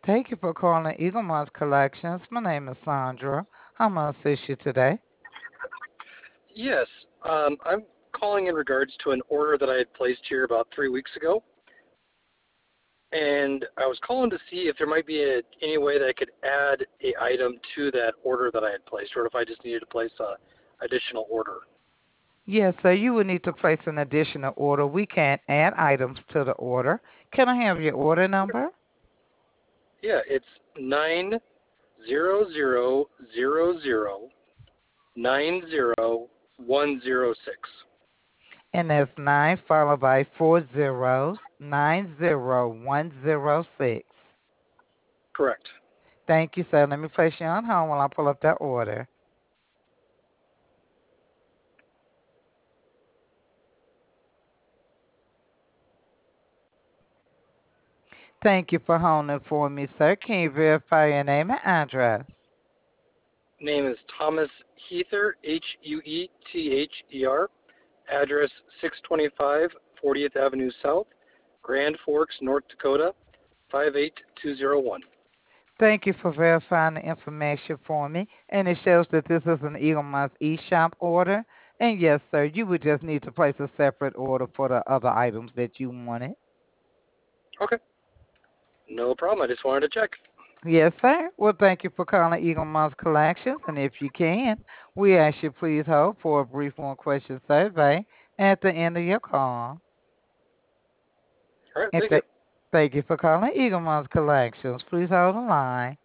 Thank you for calling Eagle Moss Collections. My name is Sandra. How may I assist you today? Yes, I'm calling in regards to an order that I had placed here about 3 weeks ago, and I was calling to see if there might be any way that I could add a item to that order that I had placed, or if I just needed to place a additional order. Yes, sir. You will need to place an additional order. We can't add items to the order. Can I have your order number? Yeah, it's 90000900106. And that's 9 followed by 40, 90106. Correct. Thank you, sir. Let me place you on hold while I pull up that order. Thank you for holding for me, sir. Can you verify your name and address? Name is Thomas Heather, Huether. Address 625 40th Avenue South, Grand Forks, North Dakota 58201. Thank you for verifying the information for me. And it shows that this is an Eagle Moss eShop order. And yes, sir, you would just need to place a separate order for the other items that you wanted. Okay, no problem. I just wanted to check. Yes, sir. Well, thank you for calling Eagle Moss Collections. And if you can, we ask you please hold for a brief one question survey at the end of your call. All right, And thank you. thank you for calling Eagle Moss Collections. Please hold the line.